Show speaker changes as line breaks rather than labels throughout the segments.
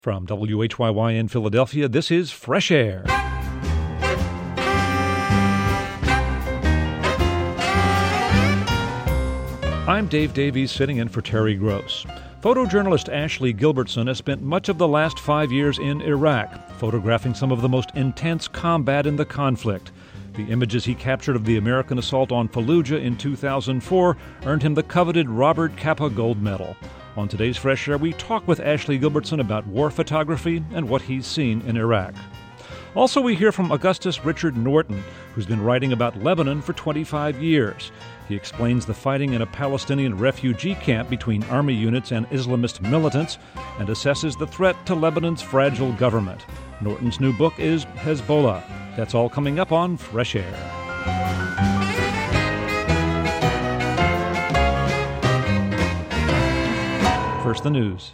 From WHYY in Philadelphia, this is Fresh Air. I'm Dave Davies, sitting in for Terry Gross. Photojournalist Ashley Gilbertson has spent much of the last 5 years in Iraq, photographing some of the most intense combat in the conflict. The images he captured of the American assault on Fallujah in 2004 earned him the coveted Robert Capa Gold Medal. On today's Fresh Air, we talk with Ashley Gilbertson about war photography and what he's seen in Iraq. Also, we hear from Augustus Richard Norton, who's been writing about Lebanon for 25 years. He explains the fighting in a Palestinian refugee camp between army units and Islamist militants and assesses the threat to Lebanon's fragile government. Norton's new book is Hezbollah. That's all coming up on Fresh Air. First, the news.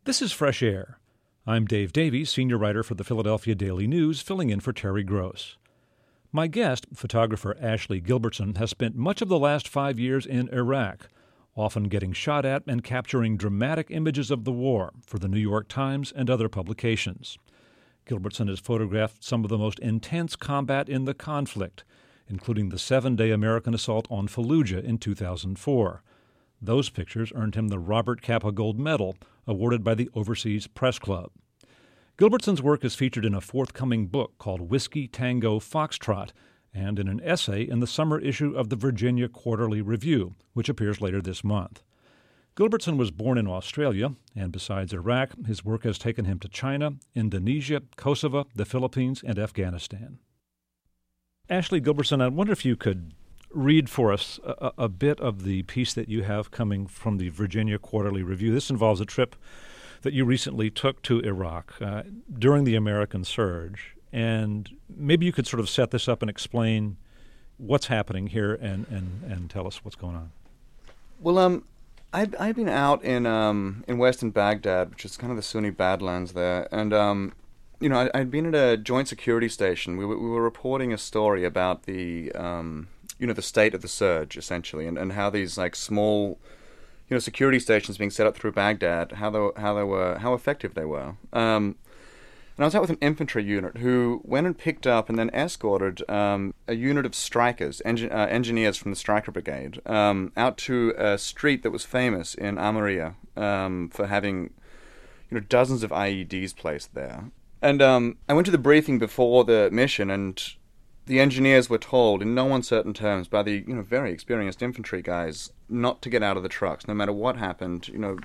This is Fresh Air. I'm Dave Davies, senior writer for the Philadelphia Daily News, filling in for Terry Gross. My guest, photographer Ashley Gilbertson, has spent much of the last 5 years in Iraq, often getting shot at and capturing dramatic images of the war for the New York Times and other publications. Gilbertson has photographed some of the most intense combat in the conflict, including the 7-day American assault on Fallujah in 2004. Those pictures earned him the Robert Capa Gold Medal, awarded by the Overseas Press Club. Gilbertson's work is featured in a forthcoming book called Whiskey Tango Foxtrot and in an essay in the summer issue of the Virginia Quarterly Review, which appears later this month. Gilbertson was born in Australia, and besides Iraq, his work has taken him to China, Indonesia, Kosovo, the Philippines, and Afghanistan. Ashley Gilbertson, I wonder if you could read for us a bit of the piece that you have coming from the Virginia Quarterly Review. This involves a trip that you recently took to Iraq during the American surge, and maybe you could sort of set this up and explain what's happening here and tell us what's going on.
Well, I'd been out in western Baghdad, which is kind of the Sunni Badlands there, and I'd been at a joint security station. We were reporting a story about the the state of the surge, essentially, and how these like small, security stations being set up through Baghdad, how effective they were. And I was out with an infantry unit who went and picked up and then escorted a unit of strikers, engineers from the Stryker Brigade, out to a street that was famous in Almeria for having dozens of IEDs placed there. And I went to the briefing before the mission, and the engineers were told in no uncertain terms by the very experienced infantry guys not to get out of the trucks, no matter what happened.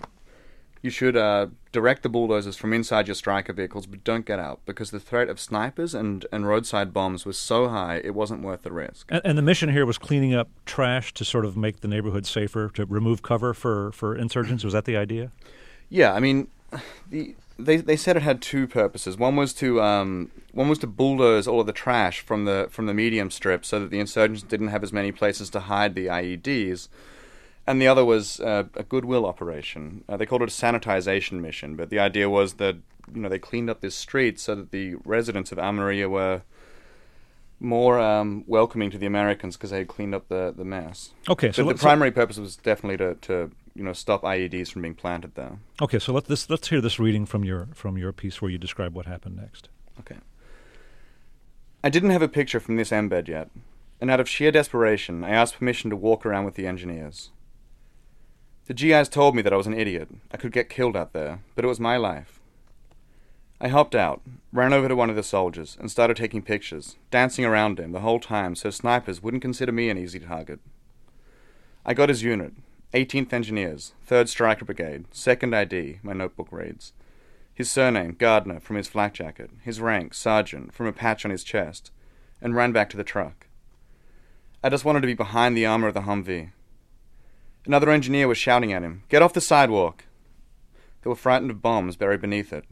You should direct the bulldozers from inside your Stryker vehicles, but don't get out, because the threat of snipers and roadside bombs was so high it wasn't worth the risk. And
the mission here was cleaning up trash to sort of make the neighborhood safer, to remove cover for insurgents. Was that the idea?
Yeah, I mean, They said it had two purposes. One was to bulldoze all of the trash from the medium strip so that the insurgents didn't have as many places to hide the IEDs, and the other was a goodwill operation. They called it a sanitization mission, but the idea was that they cleaned up this street so that the residents of Almeria were more welcoming to the Americans because they had cleaned up the mess.
Okay, so
the primary purpose was definitely to stop IEDs from being planted there.
Okay, so let's hear this reading from your piece where you describe what happened next.
Okay. I didn't have a picture from this embed yet, and out of sheer desperation, I asked permission to walk around with the engineers. The GIs told me that I was an idiot. I could get killed out there, but it was my life. I hopped out, ran over to one of the soldiers, and started taking pictures, dancing around him the whole time so snipers wouldn't consider me an easy target. I got his unit, 18th Engineers, 3rd Stryker Brigade, 2nd ID, my notebook reads. His surname, Gardner, from his flak jacket, his rank, Sergeant, from a patch on his chest, and ran back to the truck. I just wanted to be behind the armor of the Humvee. Another engineer was shouting at him, "Get off the sidewalk!" They were frightened of bombs buried beneath it.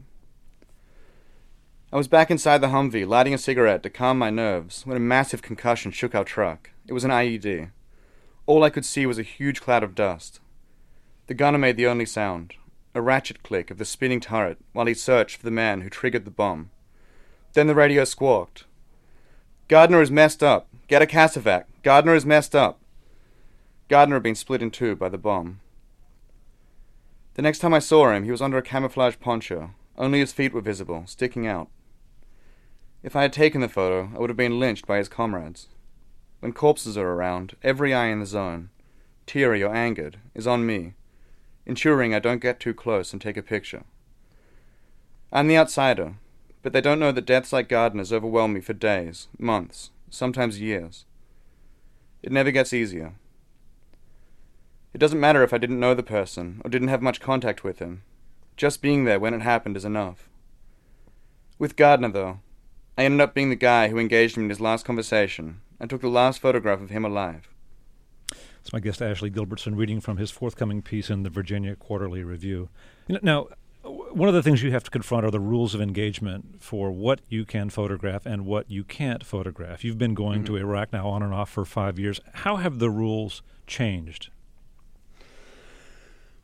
I was back inside the Humvee, lighting a cigarette to calm my nerves, when a massive concussion shook our truck. It was an IED. All I could see was a huge cloud of dust. The gunner made the only sound, a ratchet click of the spinning turret while he searched for the man who triggered the bomb. Then the radio squawked. "Gardner is messed up. Get a Casevac. Gardner is messed up." Gardner had been split in two by the bomb. The next time I saw him, he was under a camouflage poncho. Only his feet were visible, sticking out. If I had taken the photo, I would have been lynched by his comrades. When corpses are around, every eye in the zone, teary or angered, is on me, ensuring I don't get too close and take a picture. I'm the outsider, but they don't know that deaths like Gardner's overwhelm me for days, months, sometimes years. It never gets easier. It doesn't matter if I didn't know the person or didn't have much contact with him. Just being there when it happened is enough. With Gardner, though, I ended up being the guy who engaged him in his last conversation and took the last photograph of him alive.
It's my guest Ashley Gilbertson reading from his forthcoming piece in the Virginia Quarterly Review. Now, one of the things you have to confront are the rules of engagement for what you can photograph and what you can't photograph. You've been going to Iraq now on and off for 5 years. How have the rules changed?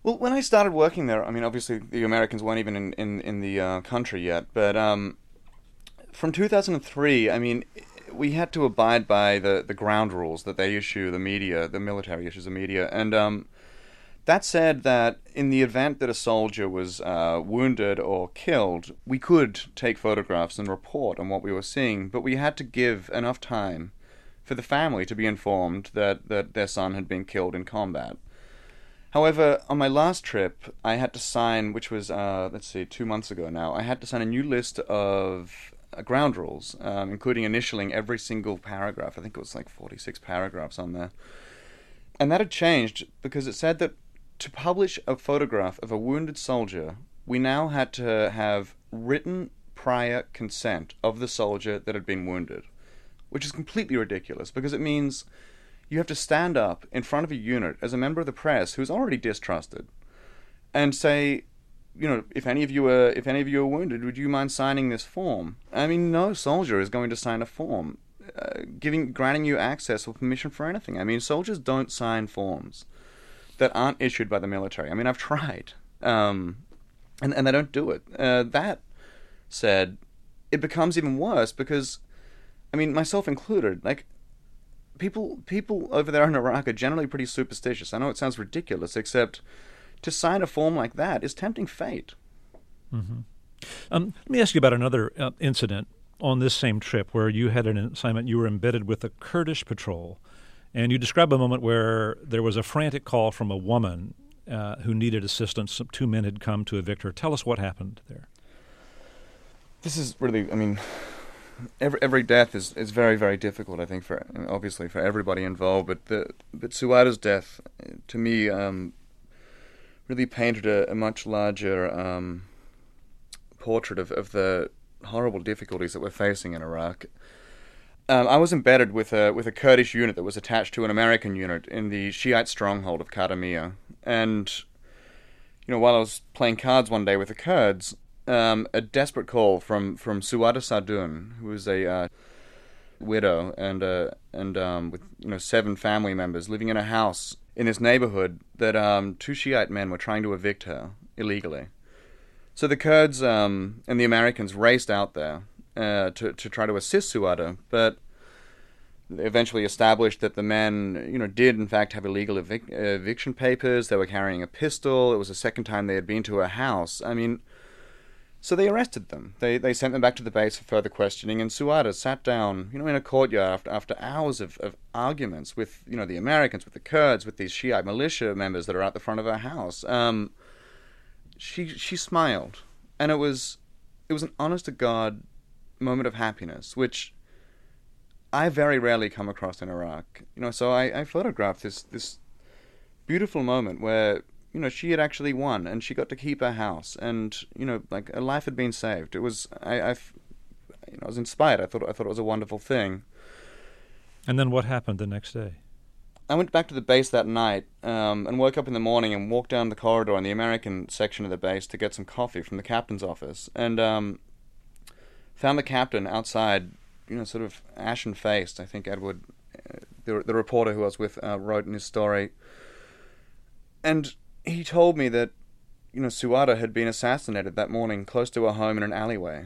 Well, when I started working there, I mean, obviously the Americans weren't even in the country yet, but from 2003, I mean, we had to abide by the ground rules that they issue the media, the military issues the media, and that said that in the event that a soldier was wounded or killed, we could take photographs and report on what we were seeing, but we had to give enough time for the family to be informed that their son had been killed in combat. However, on my last trip, I had to sign, which was, 2 months ago now, I had to sign a new list of ground rules, including initialing every single paragraph. I think it was like 46 paragraphs on there. And that had changed because it said that to publish a photograph of a wounded soldier, we now had to have written prior consent of the soldier that had been wounded, which is completely ridiculous because it means you have to stand up in front of a unit as a member of the press who's already distrusted and say, if any of you are wounded, would you mind signing this form? I mean, no soldier is going to sign a form granting you access or permission for anything. I mean, soldiers don't sign forms that aren't issued by the military. I mean, I've tried, and they don't do it. That said, it becomes even worse because, I mean, myself included, like, people over there in Iraq are generally pretty superstitious. I know it sounds ridiculous, except to sign a form like that is tempting fate.
Mm-hmm. Let me ask you about another incident on this same trip where you had an assignment. You were embedded with the Kurdish patrol, and you describe a moment where there was a frantic call from a woman who needed assistance. 2 men had come to evict her. Tell us what happened there.
This is really, I mean, every death is very, very difficult, I think, obviously for everybody involved, but Suada's death, to me, really painted a much larger portrait of the horrible difficulties that we're facing in Iraq. I was embedded with a Kurdish unit that was attached to an American unit in the Shiite stronghold of Kadamiyya, and while I was playing cards one day with the Kurds, a desperate call from Suada Sadun, who was a widow and with 7 family members living in a house in this neighborhood that 2 Shiite men were trying to evict her illegally. So the Kurds and the Americans raced out there to try to assist Suada, but they eventually established that the men, did in fact have illegal eviction papers. They were carrying a pistol. It was the second time they had been to a house. I mean, so they arrested them. They sent them back to the base for further questioning, and Suada sat down, in a courtyard after hours of arguments with, the Americans, with the Kurds, with these Shiite militia members that are out the front of her house. She smiled, and it was an honest-to-God moment of happiness, which I very rarely come across in Iraq. So I photographed this beautiful moment where, she had actually won, and she got to keep her house, and, like, a life had been saved. It was, I was inspired. I thought it was a wonderful thing.
And then what happened the next day?
I went back to the base that night and woke up in the morning and walked down the corridor in the American section of the base to get some coffee from the captain's office, and found the captain outside, sort of ashen-faced. I think Edward, the reporter who I was with, wrote in his story. And he told me that, Suada had been assassinated that morning close to her home in an alleyway.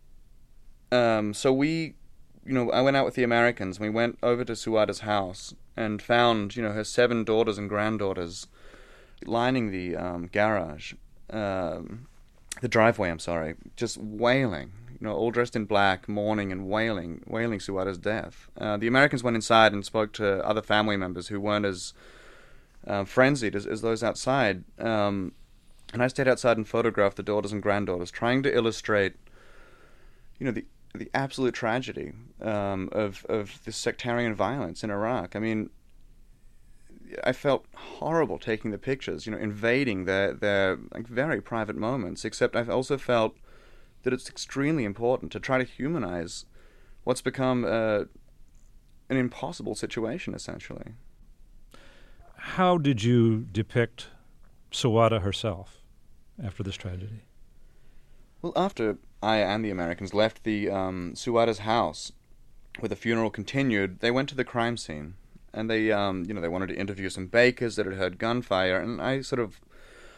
So we, I went out with the Americans, and we went over to Suada's house and found, her 7 daughters and granddaughters lining the garage, the driveway, I'm sorry, just wailing, all dressed in black, mourning and wailing Suada's death. The Americans went inside and spoke to other family members who weren't as frenzied as those outside. And I stayed outside and photographed the daughters and granddaughters, trying to illustrate, the absolute tragedy of this sectarian violence in Iraq. I mean, I felt horrible taking the pictures, invading their like very private moments, except I've also felt that it's extremely important to try to humanize what's become an impossible situation, essentially.
How did you depict Suada herself after this tragedy?
Well, after I and the Americans left the Suada's house, where the funeral continued, they went to the crime scene, and they, they wanted to interview some bakers that had heard gunfire, and I sort of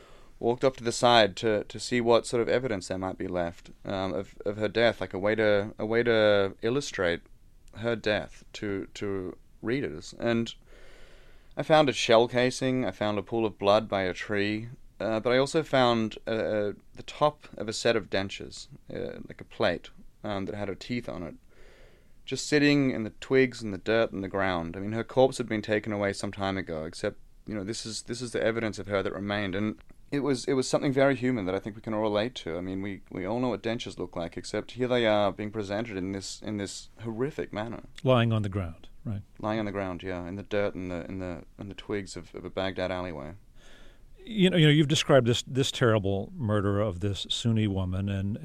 walked off to the side to see what sort of evidence there might be left of her death, like a way to illustrate her death to readers. And I found a shell casing, I found a pool of blood by a tree, but I also found the top of a set of dentures, like a plate that had her teeth on it, just sitting in the twigs and the dirt and the ground. I mean, her corpse had been taken away some time ago, except, this is the evidence of her that remained, and it was something very human that I think we can all relate to. I mean, we all know what dentures look like, except here they are being presented in this horrific manner.
Lying on the ground, right?
Lying on the ground, yeah, in the dirt and the twigs of a Baghdad alleyway.
You've described this terrible murder of this Sunni woman and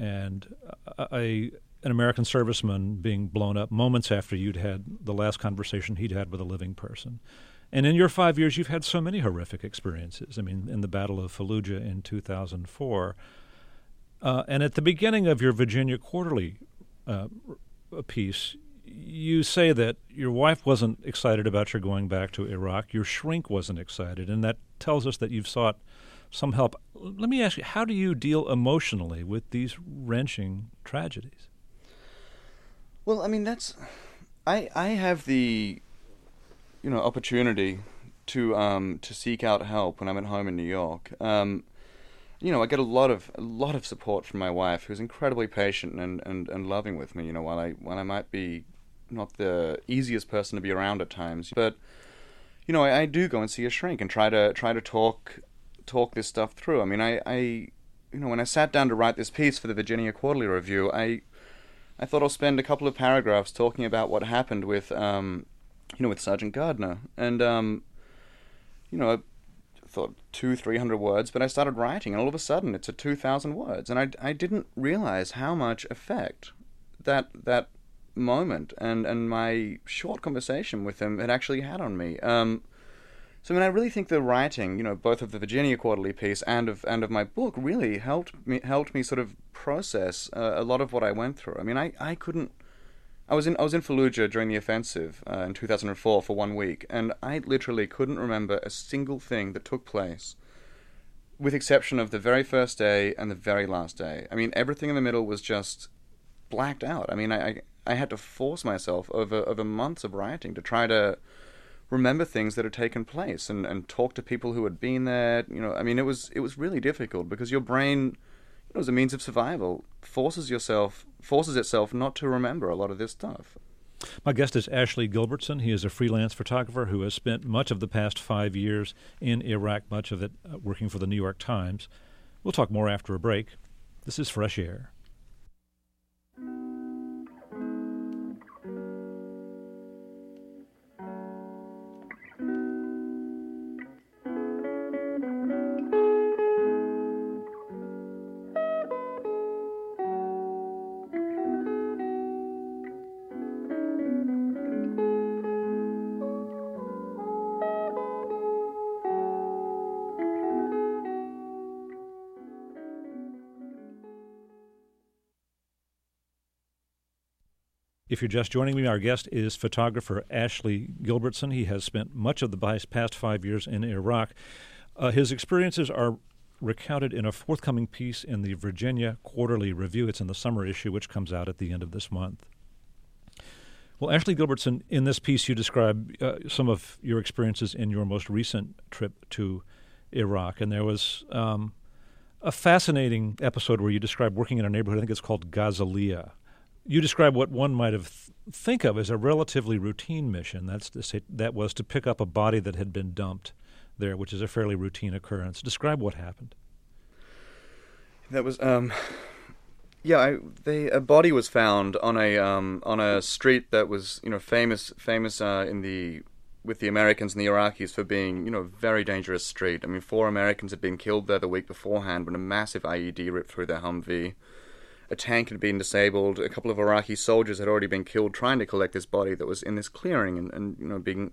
an American serviceman being blown up moments after you'd had the last conversation he'd had with a living person. And in your 5 years, you've had so many horrific experiences. I mean, in the Battle of Fallujah in 2004. And at the beginning of your Virginia Quarterly piece, you say that your wife wasn't excited about your going back to Iraq. Your shrink wasn't excited. And that tells us that you've sought some help. Let me ask you, how do you deal emotionally with these wrenching tragedies?
Well, I mean, I have the opportunity to seek out help when I'm at home in New York. I get a lot of support from my wife, who's incredibly patient and loving with me. While I might be not the easiest person to be around at times, but I do go and see a shrink and try to talk this stuff through. I mean, I when I sat down to write this piece for the Virginia Quarterly Review, I thought I'll spend a couple of paragraphs talking about what happened with with Sergeant Gardner, and I thought 200-300 words, but I started writing, and all of a sudden it's at 2,000 words, and I didn't realize how much effect that moment and my short conversation with him had actually had on me. So I mean, I really think the writing, both of the Virginia Quarterly piece and of my book, really helped me sort of process a lot of what I went through. I mean, I was in Fallujah during the offensive in 2004 for 1 week, and I literally couldn't remember a single thing that took place, with exception of the very first day and the very last day. I mean, everything in the middle was just blacked out. I mean, I had to force myself over months of writing to try to remember things that had taken place and talk to people who had been there. I mean, it was really difficult because your brain, as a means of survival, forces itself not to remember a lot of this stuff.
My guest is Ashley Gilbertson. He is a freelance photographer who has spent much of the past 5 years in Iraq, much of it working for the New York Times. We'll talk more after a break. This is Fresh Air. If you're just joining me, our guest is photographer Ashley Gilbertson. He has spent much of the past 5 years in Iraq. His experiences are recounted in a forthcoming piece in the Virginia Quarterly Review. It's in the summer issue, which comes out at the end of this month. Well, Ashley Gilbertson, in this piece you describe some of your experiences in your most recent trip to Iraq, and there was a fascinating episode where you describe working in a neighborhood, I think it's called Ghazaliya. You describe what one might think of as a relatively routine mission. That was to pick up a body that had been dumped there, which is a fairly routine occurrence. Describe what happened.
That was a body was found on a street that was famous with the Americans and the Iraqis for being a very dangerous street. I mean, 4 Americans had been killed there the week beforehand when a massive IED ripped through their Humvee. A tank had been disabled. A couple of Iraqi soldiers had already been killed trying to collect this body that was in this clearing and being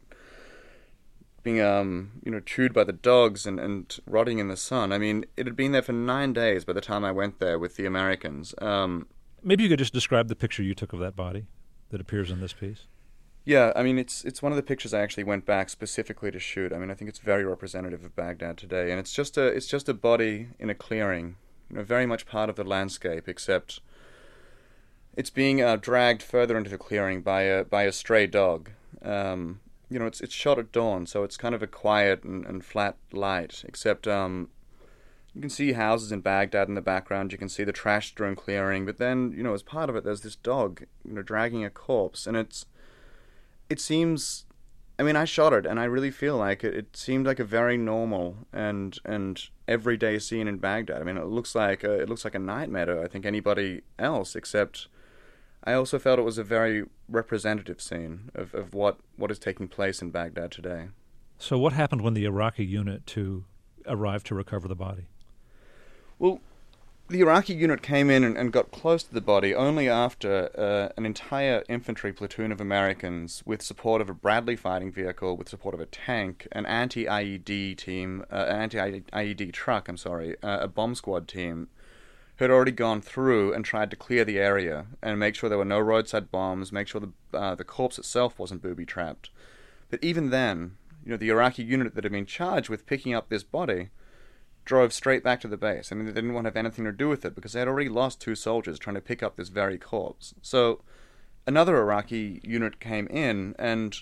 chewed by the dogs and rotting in the sun. I mean, it had been there for 9 days by the time I went there with the Americans.
Maybe you could just describe the picture you took of that body that appears in this piece.
Yeah, I mean, it's one of the pictures I actually went back specifically to shoot. I mean, I think it's very representative of Baghdad today, and it's just a body in a clearing, very much part of the landscape, except it's being dragged further into the clearing by a stray dog. It's shot at dawn, so it's kind of a quiet and flat light, except you can see houses in Baghdad in the background. You can see the trash-strewn clearing, but then as part of it, there's this dog, dragging a corpse, and it seems. I mean, I shot it, and I really feel like it seemed like a very normal and everyday scene in Baghdad. I mean, it looks like a nightmare to I think anybody else, except I also felt it was a very representative scene of what is taking place in Baghdad today.
So what happened when the Iraqi unit arrived to recover the body?
Well, the Iraqi unit came in and got close to the body only after an entire infantry platoon of Americans, with support of a Bradley fighting vehicle, with support of a tank, an anti-IED team, anti-IED truck, a bomb squad team, had already gone through and tried to clear the area and make sure there were no roadside bombs, make sure the corpse itself wasn't booby-trapped. But even then, the Iraqi unit that had been charged with picking up this body drove straight back to the base. I mean, they didn't want to have anything to do with it because they had already lost 2 soldiers trying to pick up this very corpse. So another Iraqi unit came in and,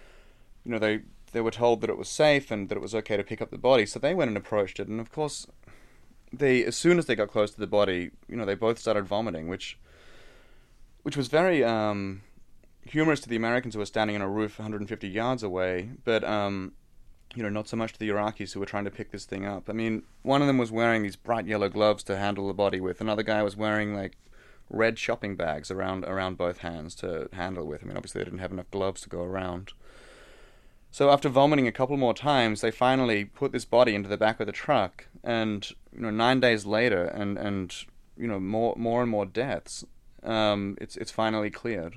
they were told that it was safe and that it was okay to pick up the body, so they went and approached it, and of course, as soon as they got close to the body, they both started vomiting, which was very humorous to the Americans who were standing on a roof 150 yards away, but not so much to the Iraqis who were trying to pick this thing up. I mean, one of them was wearing these bright yellow gloves to handle the body with. Another guy was wearing, like, red shopping bags around both hands to handle with. I mean, obviously they didn't have enough gloves to go around. So after vomiting a couple more times, they finally put this body into the back of the truck, and 9 days later, and more and more deaths, it's finally cleared.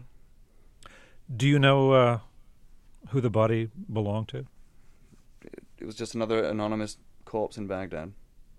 Do you know who the body belonged to?
It was just another anonymous corpse in Baghdad.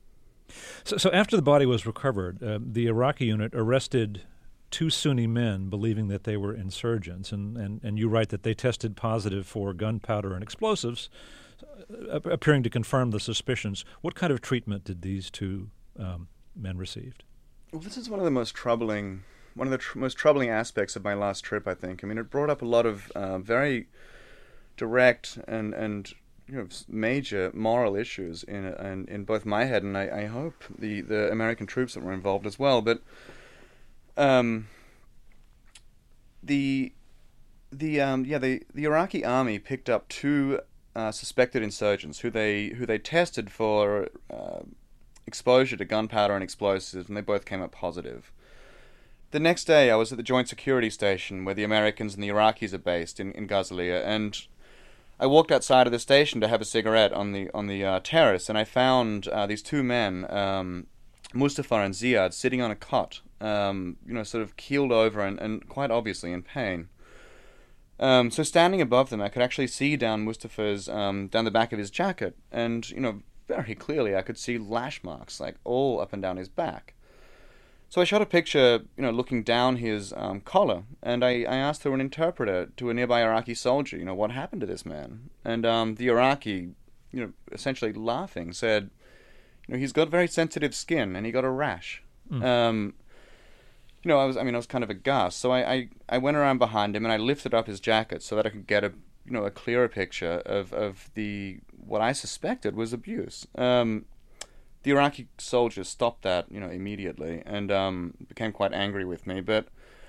So after the body was recovered, the Iraqi unit arrested 2 Sunni men believing that they were insurgents, and you write that they tested positive for gunpowder and explosives, appearing to confirm the suspicions. What kind of treatment did these 2 men receive?
Well, this is one of the most troubling aspects of my last trip, I think. I mean, it brought up a lot of very direct and major moral issues in both my head and I hope the American troops that were involved as well. But the Iraqi army picked up 2 suspected insurgents who they tested for exposure to gunpowder and explosives, and they both came up positive. The next day, I was at the Joint Security Station where the Americans and the Iraqis are based in Ghazaliya, and I walked outside of the station to have a cigarette on the terrace, and I found these 2 men, Mustafa and Ziad, sitting on a cot, sort of keeled over and quite obviously in pain. So standing above them, I could actually see down Mustafa's, down the back of his jacket, and, very clearly I could see lash marks, like, all up and down his back. So I shot a picture, looking down his collar, and I asked through an interpreter to a nearby Iraqi soldier, what happened to this man? And the Iraqi, essentially laughing, said, he's got very sensitive skin, and he got a rash. I was kind of aghast. So I went around behind him and I lifted up his jacket so that I could get a clearer picture of what I suspected was abuse. The Iraqi soldiers stopped that, immediately and became quite angry with me. But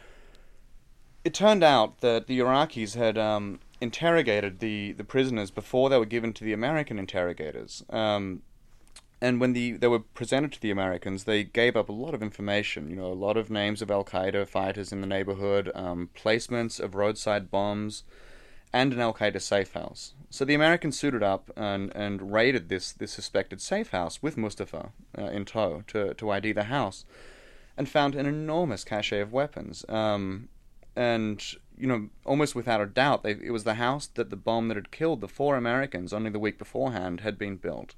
it turned out that the Iraqis had interrogated the prisoners before they were given to the American interrogators. And when they were presented to the Americans, they gave up a lot of information, a lot of names of Al-Qaeda fighters in the neighborhood, placements of roadside bombs, and an Al-Qaeda safe house. So the Americans suited up and raided this suspected safe house with Mustafa in tow to ID the house, and found an enormous cache of weapons. And, almost without a doubt, it was the house that the bomb that had killed the 4 Americans only the week beforehand had been built.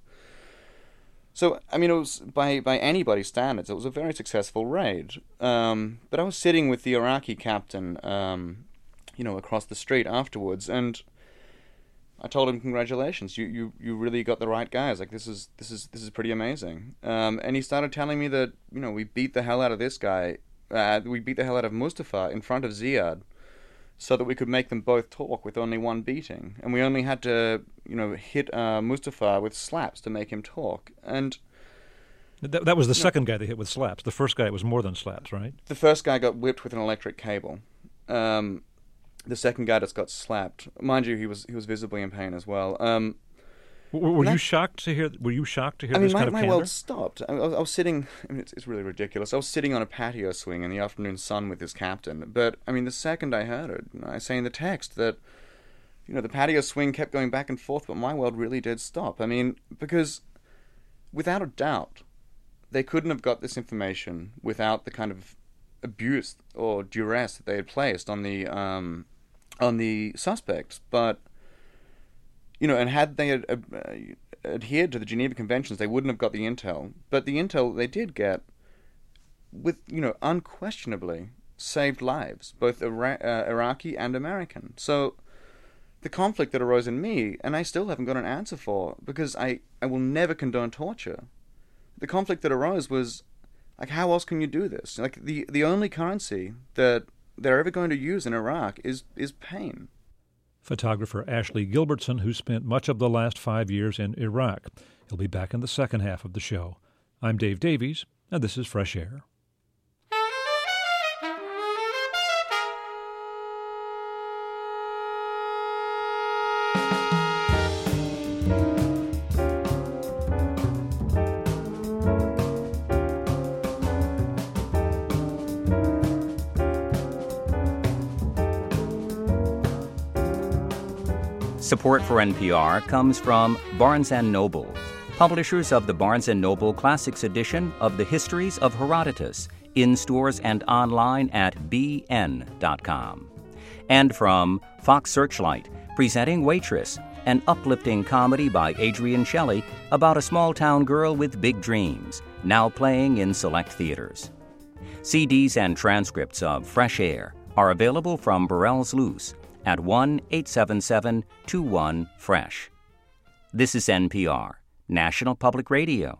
So, I mean, it was, by anybody's standards, it was a very successful raid. But I was sitting with the Iraqi captain, across the street afterwards, and I told him, "Congratulations, you really got the right guys. Like, this is pretty amazing." And he started telling me that we beat the hell out of this guy. We beat the hell out of Mustafa in front of Ziad, so that we could make them both talk with only one beating, and we only had to hit Mustafa with slaps to make him talk. And
that was the second guy they hit with slaps. The first guy was more than slaps, right?
The first guy got whipped with an electric cable. The second guy just got slapped. Mind you, he was visibly in pain as well.
Were you shocked to hear? Were you shocked to hear this kind of candor?
My world stopped. I was sitting. It's really ridiculous. I was sitting on a patio swing in the afternoon sun with this captain. But the second I heard it, I say in the text that the patio swing kept going back and forth, but my world really did stop. Because without a doubt, they couldn't have got this information without the kind of abuse or duress that they had placed on the suspects. But and had they adhered to the Geneva Conventions, they wouldn't have got the intel. But the intel they did get, with unquestionably saved lives, both Iraqi and American. So the conflict that arose in me, and I still haven't got an answer for, because I will never condone torture. The conflict that arose was, like, how else can you do this? Like, the only currency that they're ever going to use in Iraq is pain.
Photographer Ashley Gilbertson, who spent much of the last 5 years in Iraq. He'll be back in the second half of the show. I'm Dave Davies, and this is Fresh Air.
Support for NPR comes from Barnes & Noble, publishers of the Barnes & Noble Classics edition of the Histories of Herodotus, in stores and online at bn.com. And from Fox Searchlight, presenting Waitress, an uplifting comedy by Adrienne Shelley about a small-town girl with big dreams, now playing in select theaters. CDs and transcripts of Fresh Air are available from Burrell's Loose at 1-877-21-FRESH. This is NPR, National Public Radio.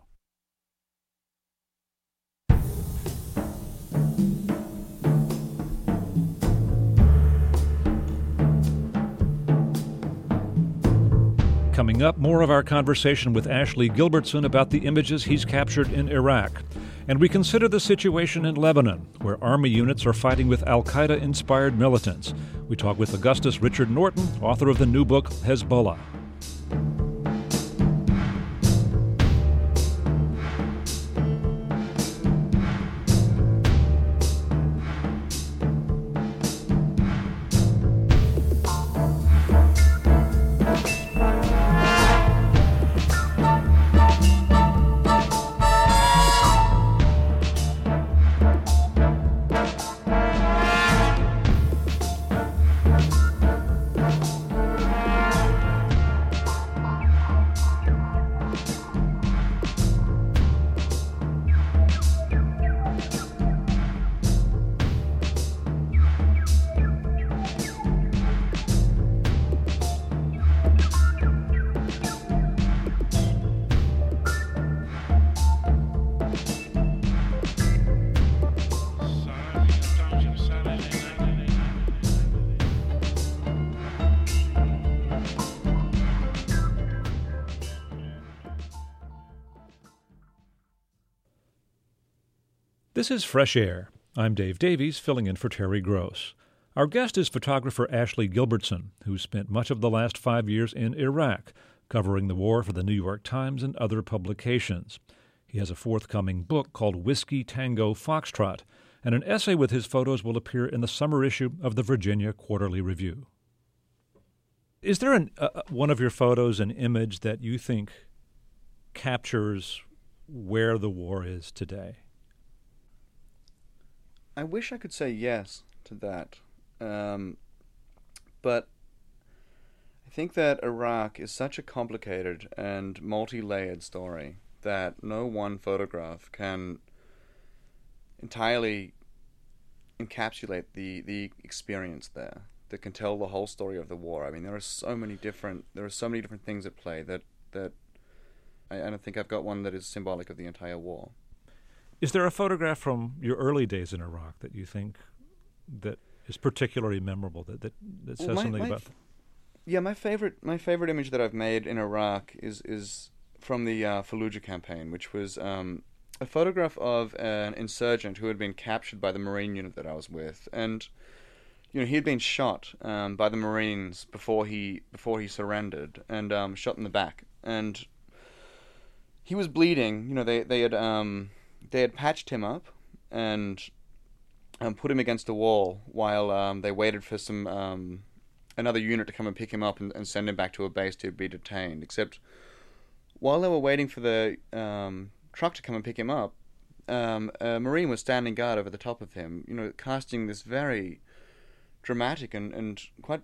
Coming up, more of our conversation with Ashley Gilbertson about the images he's captured in Iraq. And we consider the situation in Lebanon, where army units are fighting with al-Qaeda-inspired militants. We talk with Augustus Richard Norton, author of the new book, Hezbollah. This is Fresh Air. I'm Dave Davies, filling in for Terry Gross. Our guest is photographer Ashley Gilbertson, who spent much of the last 5 years in Iraq, covering the war for the New York Times and other publications. He has a forthcoming book called Whiskey Tango Foxtrot, and an essay with his photos will appear in the summer issue of the Virginia Quarterly Review. Is there one of your photos, an image that you think captures where the war is today?
I wish I could say yes to that. But I think that Iraq is such a complicated and multi-layered story that no one photograph can entirely encapsulate the experience there. can tell the whole story of the war. I mean, there are so many different things at play that I don't think I've got one that is symbolic of the entire war.
Is there a photograph from your early days in Iraq that you think that is particularly memorable, that says something about that?
Yeah, my favorite image that I've made in Iraq is from the Fallujah campaign, which was a photograph of an insurgent who had been captured by the Marine unit that I was with, and he had been shot by the Marines before he surrendered, and shot in the back, and he was bleeding. They had patched him up and put him against a wall while they waited for some another unit to come and pick him up and send him back to a base to be detained. Except while they were waiting for the truck to come and pick him up, a Marine was standing guard over the top of him, casting this very dramatic and quite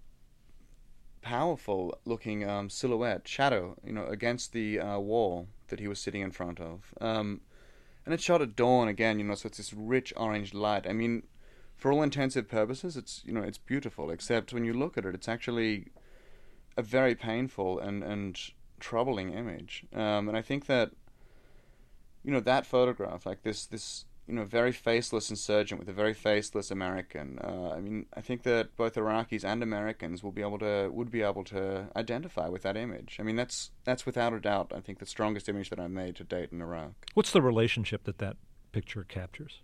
powerful looking silhouette, shadow, against the wall that he was sitting in front of. And it's shot at dawn again, so it's this rich orange light. I mean, for all intensive purposes, it's it's beautiful, except when you look at it, it's actually a very painful and troubling image. And I think that that photograph, like this very faceless insurgent with a very faceless American. I think that both Iraqis and Americans would be able to identify with that image. I mean, that's without a doubt, I think, the strongest image that I made to date in Iraq.
What's the relationship that picture captures?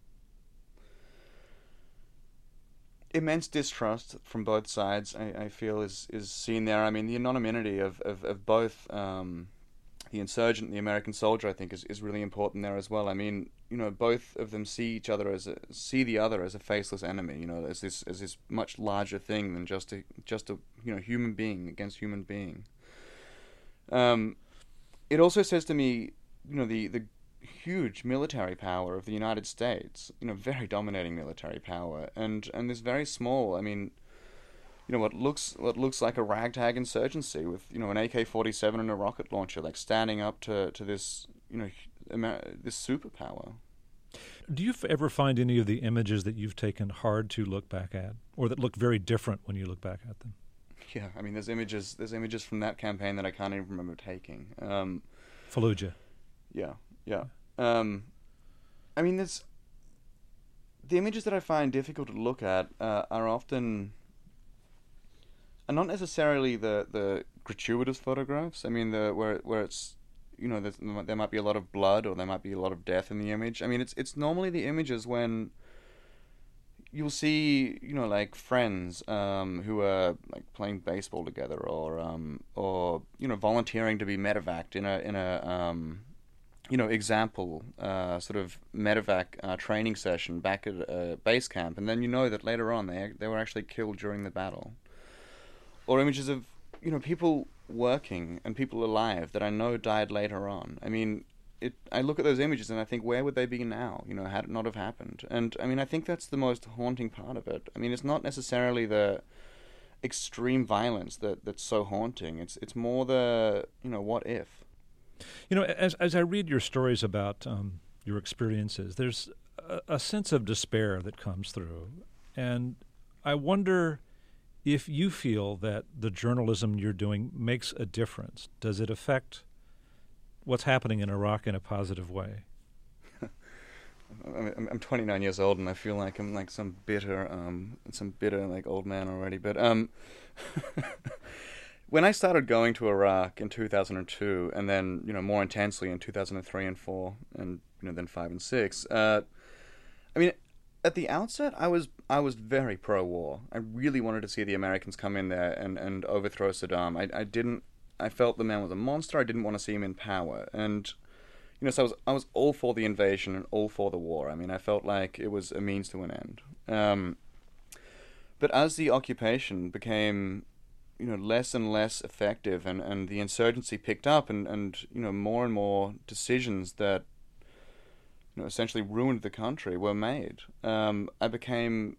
Immense distrust from both sides, I feel, is seen there. I mean, the anonymity of both the insurgent and the American soldier, I think, is really important there as well. I mean, both of them see the other as a faceless enemy. As this much larger thing than just a human being against human being. It also says to me, the huge military power of the United States. Very dominating military power, and this very small. I mean, what looks like a ragtag insurgency with an AK-47 and a rocket launcher, like standing up to this this superpower.
Do you ever find any of the images that you've taken hard to look back at, or that look very different when you look back at them?
Yeah, I mean, there's images from that campaign that I can't even remember taking.
Fallujah.
Yeah. I mean, there's the images that I find difficult to look at are often. And not necessarily the gratuitous photographs. I mean, where it's there might be a lot of blood or there might be a lot of death in the image. I mean, it's normally the images when you'll see like friends who are like playing baseball together or volunteering to be medevaced in a example sort of medevac training session back at a base camp, and then that later on they were actually killed during the battle. Or images of, people working and people alive that I know died later on. I mean, I look at those images and I think, where would they be now, had it not have happened? And, I mean, I think that's the most haunting part of it. I mean, it's not necessarily the extreme violence that's so haunting. It's more the, what if?
As I read your stories about your experiences, there's a sense of despair that comes through. And I wonder if you feel that the journalism you're doing makes a difference. Does it affect what's happening in Iraq in a positive way?
I'm 29 years old, and I feel like I'm like some bitter like old man already. But when I started going to Iraq in 2002, and then more intensely in 2003 and 4, and then 5 and 6, I mean, at the outset, I was very pro-war. I really wanted to see the Americans come in there and overthrow Saddam. I felt the man was a monster. I didn't want to see him in power, and so I was all for the invasion and all for the war. I mean, I felt like it was a means to an end. But as the occupation became less and less effective, and the insurgency picked up, and more and more decisions that essentially ruined the country were made, I became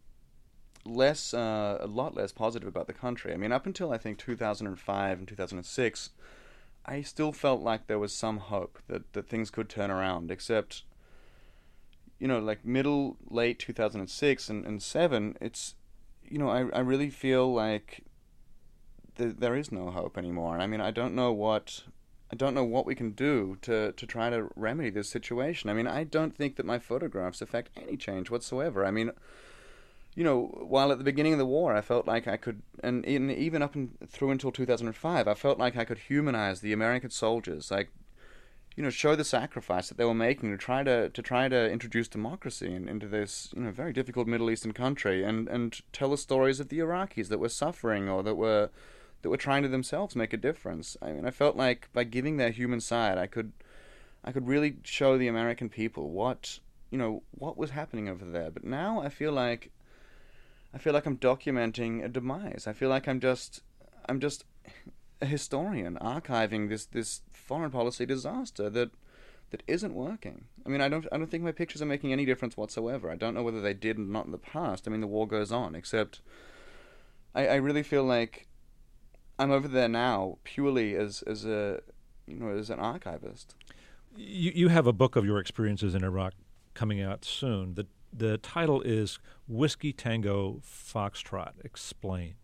a lot less positive about the country. I mean, up until I think 2005 and 2006, I still felt like there was some hope that things could turn around, except, like late 2006 and 7, I really feel like there is no hope anymore. I mean, I don't know what we can do to try to remedy this situation. I mean, I don't think that my photographs affect any change whatsoever. I mean, while at the beginning of the war I felt like I could, and even up through until 2005, I felt like I could humanize the American soldiers, like, show the sacrifice that they were making to try to introduce democracy into this, very difficult Middle Eastern country, and tell the stories of the Iraqis that were suffering or that were trying to themselves make a difference. I mean, I felt like by giving their human side, I could really show the American people what was happening over there. But now I feel like I'm documenting a demise. I feel like I'm just a historian archiving this foreign policy disaster that isn't working. I mean, I don't think my pictures are making any difference whatsoever. I don't know whether they did or not in the past. I mean, the war goes on, except I really feel like I'm over there now purely as an archivist.
You have a book of your experiences in Iraq coming out soon. The title is Whiskey Tango Foxtrot. Explain.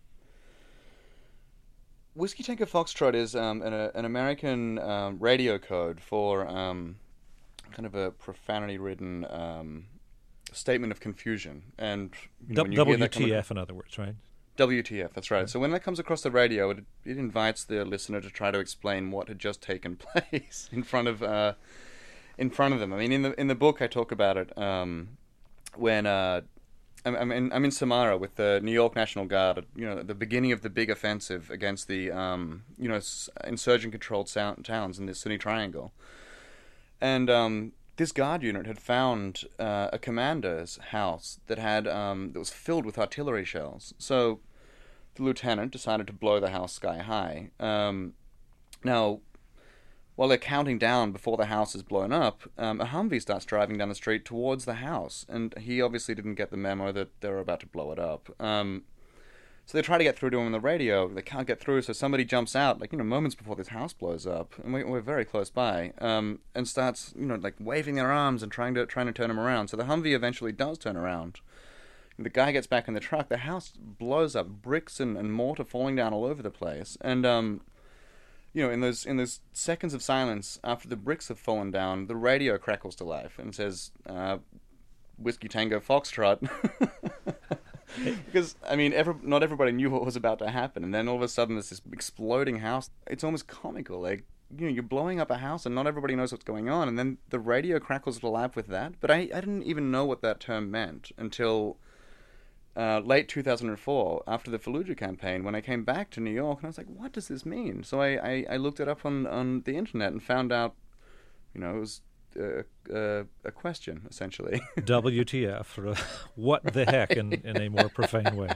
Whiskey Tango Foxtrot is an American radio code for kind of a profanity-ridden statement of confusion. And
WTF, in other words, right?
WTF, that's right. So when that comes across the radio, it invites the listener to try to explain what had just taken place in front of them. I mean, in the book, I talk about it when I'm in Samarra with the New York National Guard. At the beginning of the big offensive against the insurgent-controlled towns in the Sunni Triangle, and this guard unit had found a commander's house that was filled with artillery shells. So the lieutenant decided to blow the house sky high. Now, while they're counting down before the house is blown up, a Humvee starts driving down the street towards the house, and he obviously didn't get the memo that they were about to blow it up. So they try to get through to him on the radio. They can't get through, so somebody jumps out, moments before this house blows up, and we're very close by, and starts, waving their arms and trying to turn him around. So the Humvee eventually does turn around. The guy gets back in the truck. The house blows up, bricks and mortar falling down all over the place, and in those seconds of silence after the bricks have fallen down, the radio crackles to life and says, "Whiskey Tango Foxtrot." Because, I mean, not everybody knew what was about to happen, and then all of a sudden there's this exploding house. It's almost comical. Like, you're blowing up a house and not everybody knows what's going on, and then the radio crackles to life with that. But I didn't even know what that term meant until late 2004, after the Fallujah campaign, when I came back to New York, and I was like, what does this mean? So I looked it up on the internet and found out, it was a question, essentially.
WTF, or what the heck, in a more profane way.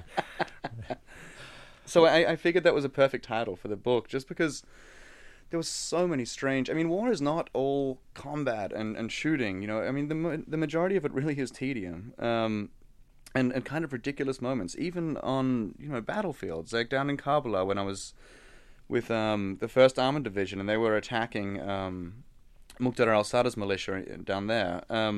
So I figured that was a perfect title for the book, just because there was so many strange... I mean, war is not all combat and shooting, I mean, the majority of it really is tedium. And kind of ridiculous moments, even on, battlefields, like down in Karbala when I was with the 1st Armored Division, and they were attacking Muqtada al-Sadr's militia down there.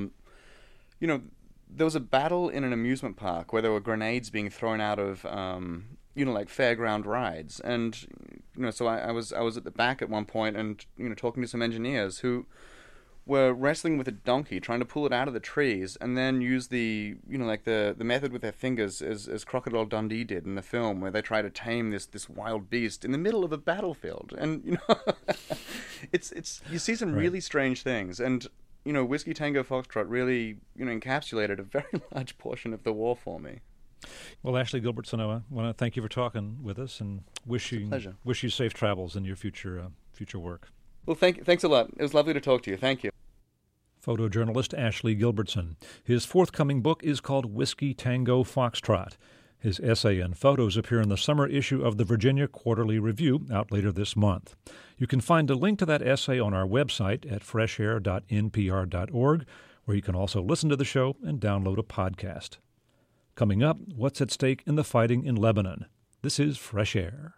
There was a battle in an amusement park where there were grenades being thrown out of, fairground rides. And, so I was at the back at one point and, talking to some engineers who were wrestling with a donkey, trying to pull it out of the trees, and then use the method with their fingers as Crocodile Dundee did in the film, where they try to tame this wild beast in the middle of a battlefield. And it's you see some really strange things, and Whiskey Tango Foxtrot really encapsulated a very large portion of the war for me.
Well, Ashley Gilbertson, I want to thank you for talking with us, and wish you safe travels in your future work.
Well, thanks a lot. It was lovely to talk to you. Thank you.
Photojournalist Ashley Gilbertson. His forthcoming book is called Whiskey Tango Foxtrot. His essay and photos appear in the summer issue of the Virginia Quarterly Review, out later this month. You can find a link to that essay on our website at freshair.npr.org, where you can also listen to the show and download a podcast. Coming up, what's at stake in the fighting in Lebanon? This is Fresh Air.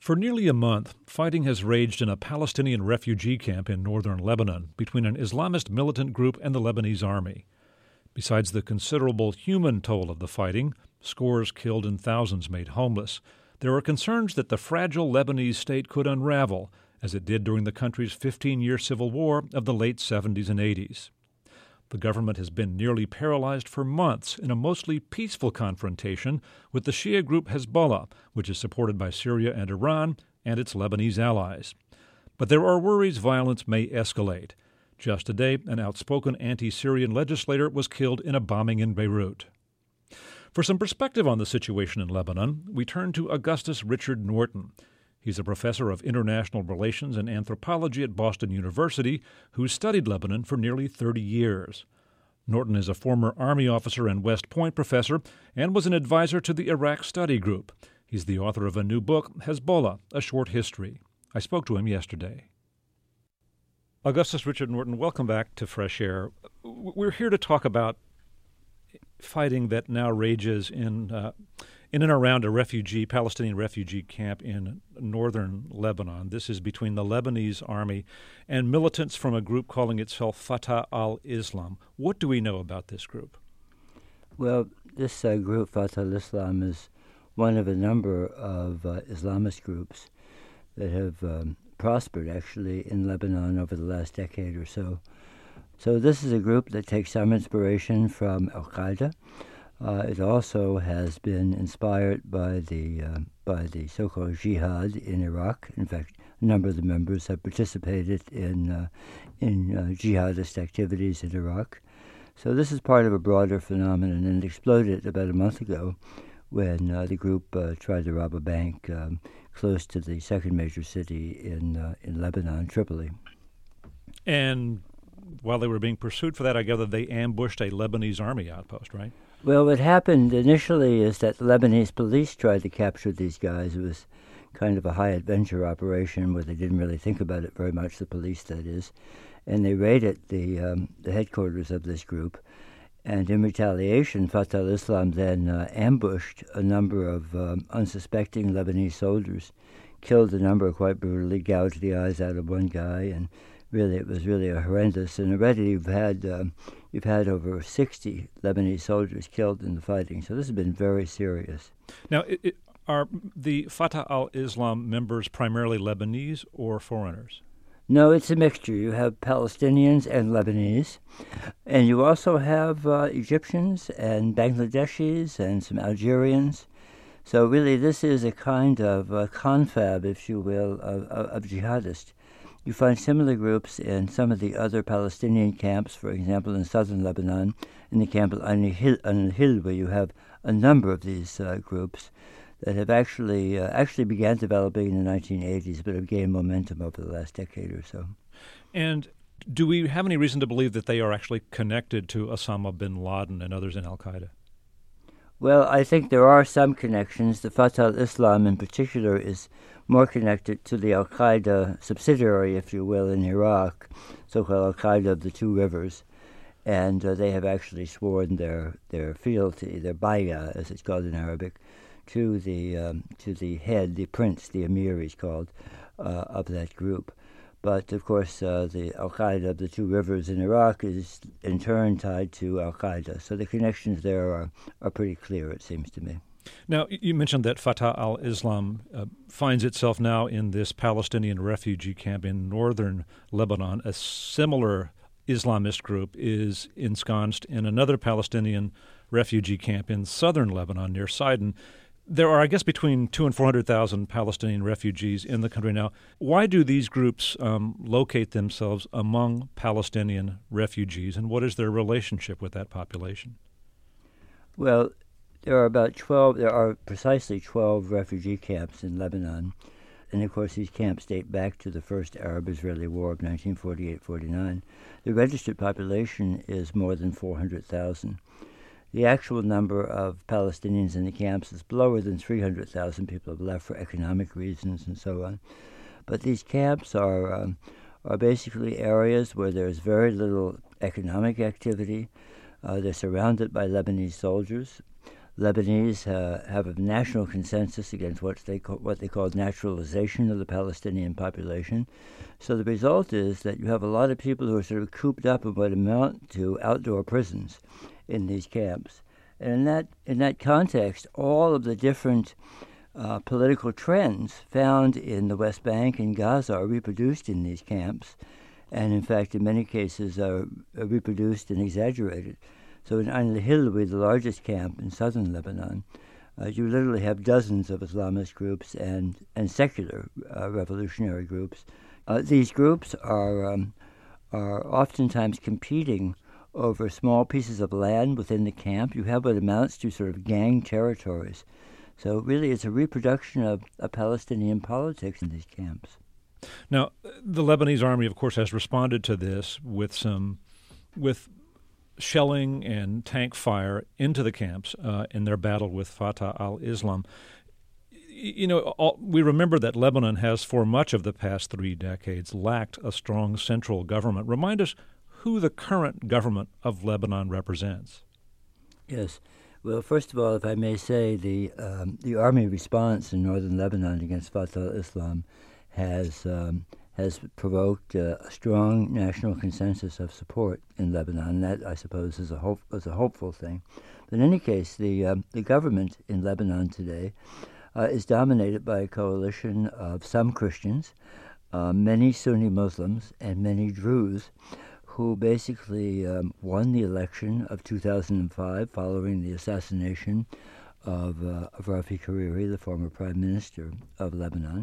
For nearly a month, fighting has raged in a Palestinian refugee camp in northern Lebanon between an Islamist militant group and the Lebanese army. Besides the considerable human toll of the fighting, scores killed and thousands made homeless, there are concerns that the fragile Lebanese state could unravel, as it did during the country's 15-year civil war of the late 70s and 80s. The government has been nearly paralyzed for months in a mostly peaceful confrontation with the Shia group Hezbollah, which is supported by Syria and Iran and its Lebanese allies. But there are worries violence may escalate. Just today, an outspoken anti-Syrian legislator was killed in a bombing in Beirut. For some perspective on the situation in Lebanon, we turn to Augustus Richard Norton. He's a professor of international relations and anthropology at Boston University who's studied Lebanon for nearly 30 years. Norton is a former Army officer and West Point professor and was an advisor to the Iraq Study Group. He's the author of a new book, Hezbollah, A Short History. I spoke to him yesterday. Augustus Richard Norton, welcome back to Fresh Air. We're here to talk about fighting that now rages in and around a Palestinian refugee camp in northern Lebanon. This is between the Lebanese army and militants from a group calling itself Fatah al-Islam. What do we know about this group?
Well, this group, Fatah al-Islam, is one of a number of Islamist groups that have prospered, actually, in Lebanon over the last decade or so. So this is a group that takes some inspiration from Al-Qaeda. It also has been inspired by the so-called jihad in Iraq. In fact, a number of the members have participated in jihadist activities in Iraq. So this is part of a broader phenomenon, and it exploded about a month ago when the group tried to rob a bank close to the second major city in Lebanon, Tripoli.
And while they were being pursued for that, I gather they ambushed a Lebanese army outpost, right?
Well, what happened initially is that the Lebanese police tried to capture these guys. It was kind of a high-adventure operation where they didn't really think about it very much, the police, that is. And they raided the headquarters of this group. And in retaliation, Fatah al-Islam then ambushed a number of unsuspecting Lebanese soldiers, killed a number quite brutally, gouged the eyes out of one guy, and really, it was really a horrendous. And already you've had over 60 Lebanese soldiers killed in the fighting. So this has been very serious.
Now, are the Fatah al-Islam members primarily Lebanese or foreigners?
No, it's a mixture. You have Palestinians and Lebanese, and you also have Egyptians and Bangladeshis and some Algerians. So really, this is a kind of confab, if you will, of jihadists. You find similar groups in some of the other Palestinian camps, for example, in southern Lebanon, in the camp of Al-Hil, where you have a number of these groups that have actually began developing in the 1980s, but have gained momentum over the last decade or so.
And do we have any reason to believe that they are actually connected to Osama bin Laden and others in Al-Qaeda?
Well, I think there are some connections. The Fatah al-Islam in particular is more connected to the Al-Qaeda subsidiary, if you will, in Iraq, so-called Al-Qaeda of the Two Rivers. And they have actually sworn their fealty, their bay'ah, as it's called in Arabic, to the head, the prince, the emir he's called, of that group. But, of course, the Al-Qaeda of the Two Rivers in Iraq is in turn tied to Al-Qaeda. So the connections there are pretty clear, it seems to me.
Now, you mentioned that Fatah al-Islam finds itself now in this Palestinian refugee camp in northern Lebanon. A similar Islamist group is ensconced in another Palestinian refugee camp in southern Lebanon near Sidon. There are, I guess, between 200,000 and 400,000 Palestinian refugees in the country now. Why do these groups locate themselves among Palestinian refugees, and what is their relationship with that population?
Well, there are precisely 12 refugee camps in Lebanon. And, of course, these camps date back to the first Arab-Israeli War of 1948-49. The registered population is more than 400,000. The actual number of Palestinians in the camps is lower than 300,000 people have left for economic reasons and so on. But these camps are basically areas where there's very little economic activity. They're surrounded by Lebanese soldiers. Lebanese have a national consensus against what they call naturalization of the Palestinian population. So the result is that you have a lot of people who are sort of cooped up in what amount to outdoor prisons in these camps. And in that context, all of the different political trends found in the West Bank and Gaza are reproduced in these camps, and in fact, in many cases, are reproduced and exaggerated. So in Ain al-Hilwi, the largest camp in southern Lebanon, you literally have dozens of Islamist groups and secular revolutionary groups. These groups are oftentimes competing over small pieces of land within the camp. You have what amounts to sort of gang territories. So really it's a reproduction of Palestinian politics in these camps.
Now, the Lebanese army, of course, has responded to this with shelling and tank fire into the camps in their battle with Fatah al-Islam. We remember that Lebanon has, for much of the past 3 decades, lacked a strong central government. Remind us who the current government of Lebanon represents.
Yes. Well, first of all, if I may say, the army response in northern Lebanon against Fatah al-Islam has provoked a strong national consensus of support in Lebanon. That, I suppose, is a hopeful thing. But in any case, the government in Lebanon today is dominated by a coalition of some Christians, many Sunni Muslims, and many Druze, who basically won the election of 2005 following the assassination of Rafi Hariri, the former prime minister of Lebanon.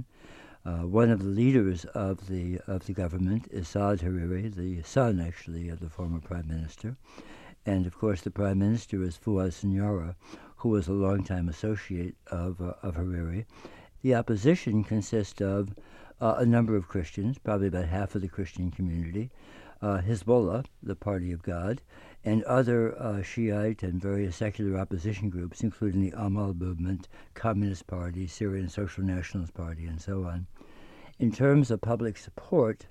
One of the leaders of the government is Saad Hariri, the son, actually, of the former prime minister. And, of course, the prime minister is Fouad Siniora, who was a longtime associate of Hariri. The opposition consists of a number of Christians, probably about half of the Christian community, Hezbollah, the Party of God, and other Shiite and various secular opposition groups, including the Amal movement, Communist Party, Syrian Social Nationalist Party, and so on. In terms of public support,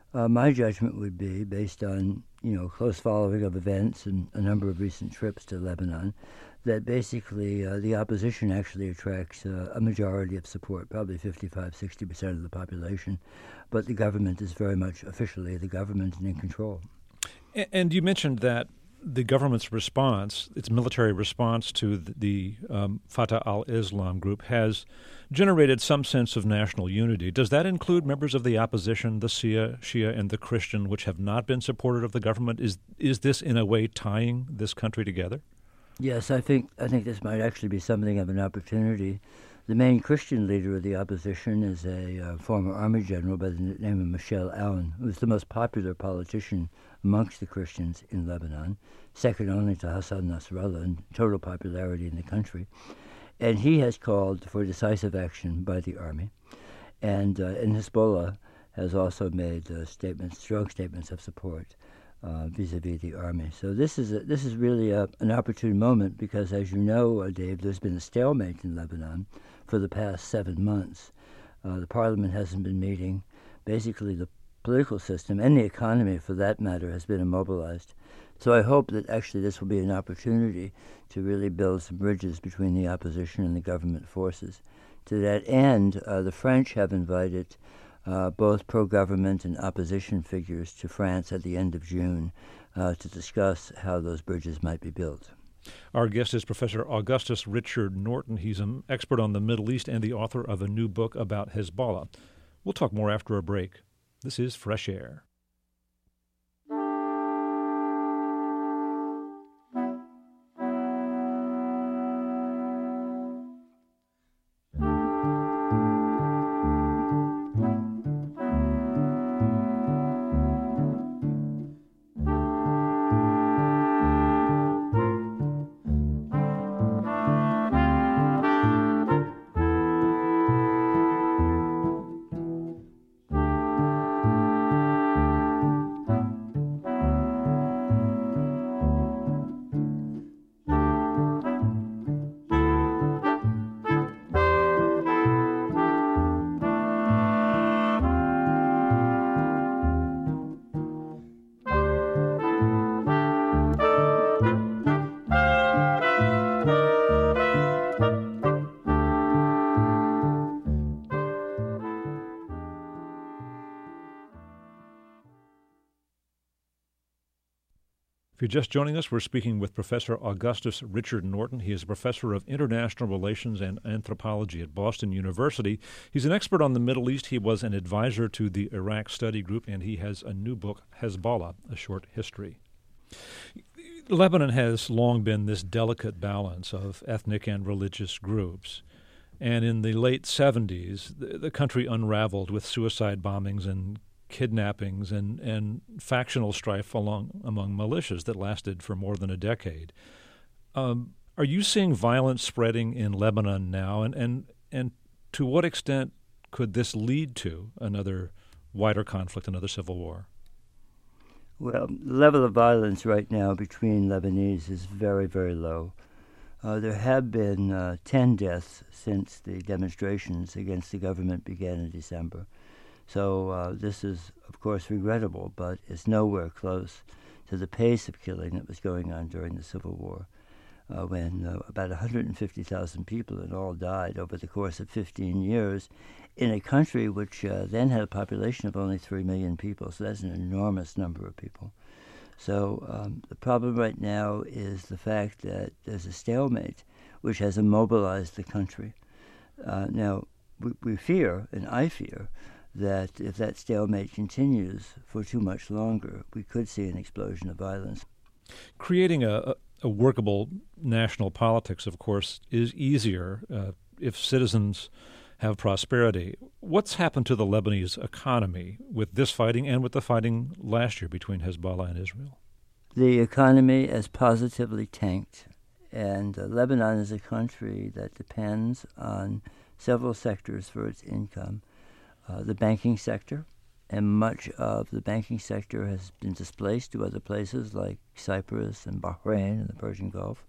my judgment would be, based on close following of events and a number of recent trips to Lebanon, that basically the opposition actually attracts a majority of support, probably 55-60% of the population, but the government is very much officially the government and in control.
And you mentioned that the government's response, its military response to the Fatah al-Islam group, has generated some sense of national unity. Does that include members of the opposition, the Shia, and the Christian, which have not been supportive of the government? Is this, in a way, tying this country together?
Yes, I think this might actually be something of an opportunity. The main Christian leader of the opposition is a former army general by the name of Michel Aoun, who's the most popular politician amongst the Christians in Lebanon, second only to Hassan Nasrallah in total popularity in the country. And he has called for decisive action by the army. And Hezbollah has also made strong statements of support vis-a-vis the army. So this is really an opportune moment because, as you know, Dave, there's been a stalemate in Lebanon for the past 7 months. The parliament hasn't been meeting. Basically, the political system and the economy, for that matter, has been immobilized. So I hope that actually this will be an opportunity to really build some bridges between the opposition and the government forces. To that end, the French have invited both pro-government and opposition figures to France at the end of June to discuss how those bridges might be built.
Our guest is Professor Augustus Richard Norton. He's an expert on the Middle East and the author of a new book about Hezbollah. We'll talk more after a break. This is Fresh Air. If you're just joining us, we're speaking with Professor Augustus Richard Norton. He is a professor of international relations and anthropology at Boston University. He's an expert on the Middle East. He was an advisor to the Iraq Study Group, and he has a new book, Hezbollah, A Short History. Lebanon has long been this delicate balance of ethnic and religious groups. And in the late 70s, the country unraveled with suicide bombings and kidnappings and factional strife among militias that lasted for more than a decade. Are you seeing violence spreading in Lebanon now? And to what extent could this lead to another wider conflict, another civil war?
Well, the level of violence right now between Lebanese is very, very low. There have been 10 deaths since the demonstrations against the government began in December. So this is, of course, regrettable, but it's nowhere close to the pace of killing that was going on during the Civil War, when about 150,000 people in all died over the course of 15 years in a country which then had a population of only 3 million people. So that's an enormous number of people. So the problem right now is the fact that there's a stalemate which has immobilized the country. Now, we fear, and I fear, that if that stalemate continues for too much longer, we could see an explosion of violence.
Creating a workable national politics, of course, is easier if citizens have prosperity. What's happened to the Lebanese economy with this fighting and with the fighting last year between Hezbollah and Israel?
The economy has positively tanked, and Lebanon is a country that depends on several sectors for its income. The banking sector, and much of the banking sector has been displaced to other places like Cyprus and Bahrain and the Persian Gulf.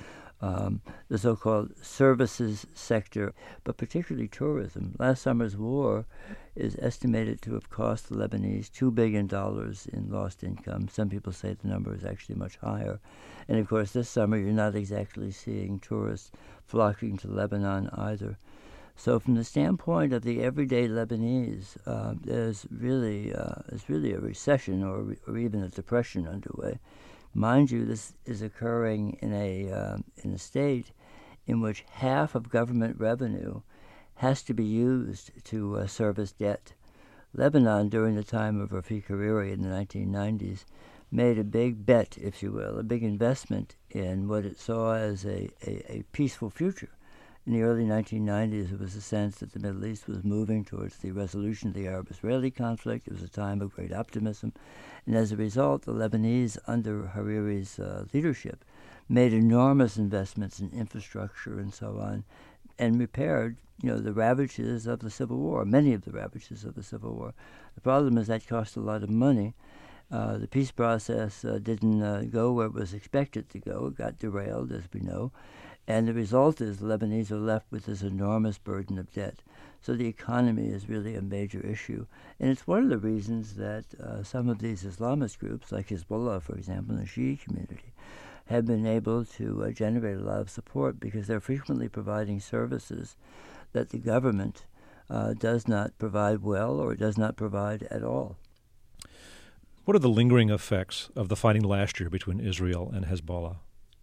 The so-called services sector, but particularly tourism. Last summer's war is estimated to have cost the Lebanese $2 billion in lost income. Some people say the number is actually much higher. And of course, this summer you're not exactly seeing tourists flocking to Lebanon either. So from the standpoint of the everyday Lebanese, there's really a recession or even a depression underway. Mind you, this is occurring in a state in which half of government revenue has to be used to service debt. Lebanon, during the time of Rafiq Hariri in the 1990s, made a big bet, if you will, a big investment in what it saw as a peaceful future. In the early 1990s, there was a sense that the Middle East was moving towards the resolution of the Arab-Israeli conflict. It was a time of great optimism. And as a result, the Lebanese, under Hariri's leadership, made enormous investments in infrastructure and so on, and repaired, the ravages of the Civil War, many of the ravages of the Civil War. The problem is that cost a lot of money. The peace process didn't go where it was expected to go. It got derailed, as we know. And the result is the Lebanese are left with this enormous burden of debt. So the economy is really a major issue. And it's one of the reasons that some of these Islamist groups, like Hezbollah, for example, in the Shi'i community, have been able to generate a lot of support because they're frequently providing services that the government does not provide well or does not provide at all.
What are the lingering effects of the fighting last year between Israel and Hezbollah?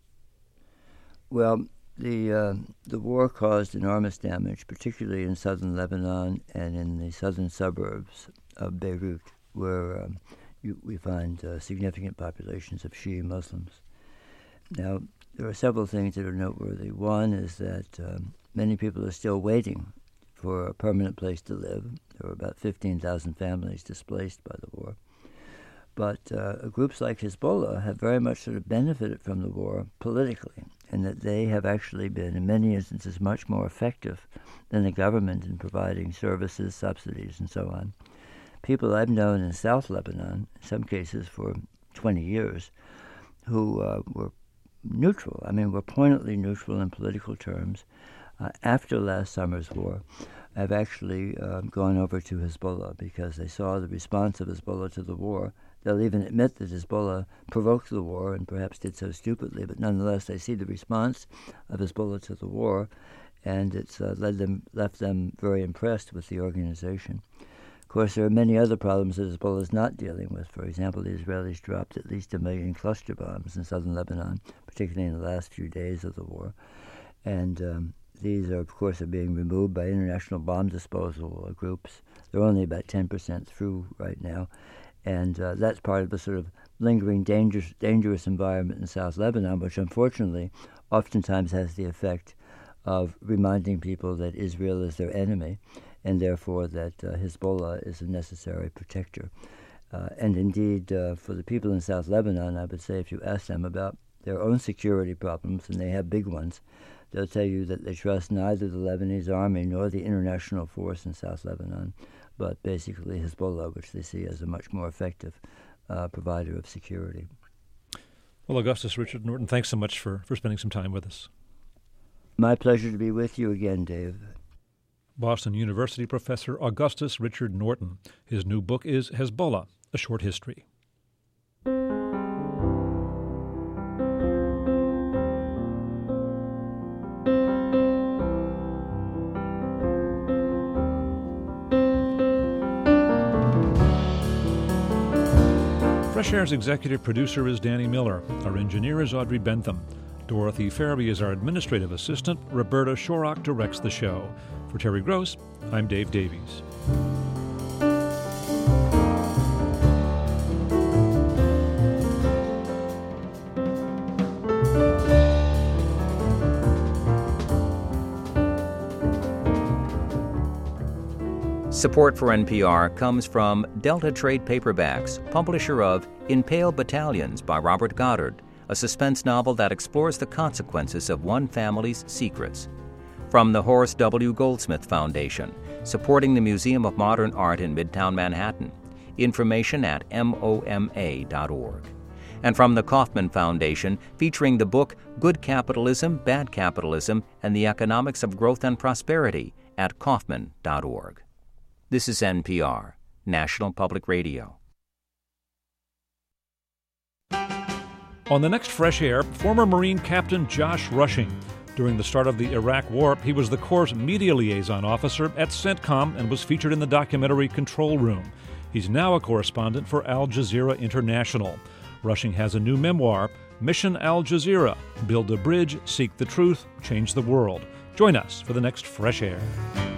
Well, the war caused enormous damage, particularly in southern Lebanon and in the southern suburbs of Beirut, where we find significant populations of Shi'i Muslims. Now, there are several things that are noteworthy. One is that many people are still waiting for a permanent place to live. There were about 15,000 families displaced by the war. But groups like Hezbollah have very much sort of benefited from the war politically, and that they have actually been, in many instances, much more effective than the government in providing services, subsidies, and so on. People I've known in South Lebanon, in some cases for 20 years, who were neutral, were pointedly neutral in political terms, after last summer's war, have actually gone over to Hezbollah because they saw the response of Hezbollah to the war. They'll even admit that Hezbollah provoked the war and perhaps did so stupidly, but nonetheless they see the response of Hezbollah to the war, and it's left them very impressed with the organization. Of course, there are many other problems that Hezbollah is not dealing with. For example, the Israelis dropped at least 1 million cluster bombs in southern Lebanon, particularly in the last few days of the war. And these, are, of course, are being removed by international bomb disposal groups. They're only about 10% through right now. And that's part of the sort of lingering dangerous environment in South Lebanon, which unfortunately oftentimes has the effect of reminding people that Israel is their enemy, and therefore that Hezbollah is a necessary protector. And indeed, for the people in South Lebanon, I would say if you ask them about their own security problems, and they have big ones, they'll tell you that they trust neither the Lebanese army nor the international force in South Lebanon, but basically Hezbollah, which they see as a much more effective provider of security.
Well, Augustus Richard Norton, thanks so much for spending some time with us.
My pleasure to be with you again, Dave.
Boston University professor Augustus Richard Norton. His new book is Hezbollah, A Short History. Fresh Air's executive producer is Danny Miller. Our engineer is Audrey Bentham. Dorothy Farabee is our administrative assistant. Roberta Shorrock directs the show. For Terry Gross, I'm Dave Davies.
Support for NPR comes from Delta Trade Paperbacks, publisher of In Pale Battalions by Robert Goddard, a suspense novel that explores the consequences of one family's secrets. From the Horace W. Goldsmith Foundation, supporting the Museum of Modern Art in Midtown Manhattan. Information at MOMA.org. And from the Kauffman Foundation, featuring the book Good Capitalism, Bad Capitalism, and the Economics of Growth and Prosperity at Kauffman.org. This is NPR, National Public Radio.
On the next Fresh Air, former Marine Captain Josh Rushing. During the start of the Iraq War, he was the Corps' media liaison officer at CENTCOM and was featured in the documentary Control Room. He's now a correspondent for Al Jazeera International. Rushing has a new memoir, Mission Al Jazeera, Build a Bridge, Seek the Truth, Change the World. Join us for the next Fresh Air.